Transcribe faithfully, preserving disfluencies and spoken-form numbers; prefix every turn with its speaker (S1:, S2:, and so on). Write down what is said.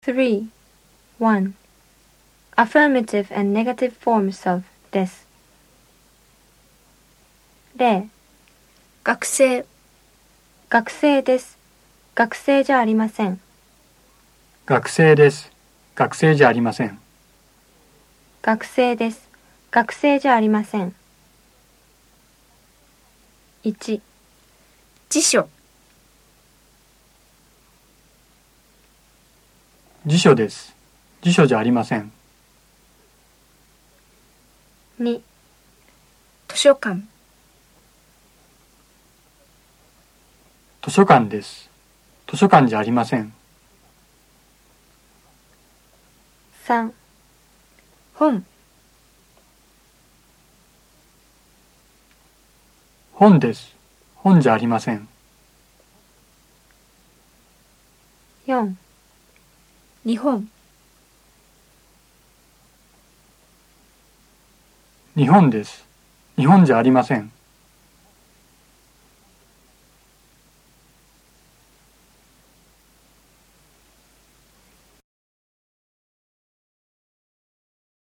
S1: three. one. Affirmative and negative forms of です。例、
S2: 学生、
S1: 学生です。学生じゃありません。
S3: 学生です。学生じゃありません。
S1: 学生です。学生じゃありません。いち.
S2: 辞書、
S3: 辞書です。辞書じゃありません。
S1: に.
S2: 図書館、
S3: 図書館です。図書館じゃありません。
S1: さん.
S2: 本、
S3: 本です。本じゃありません。
S1: よん.
S2: 日本、
S3: 日本です。日本じゃありません。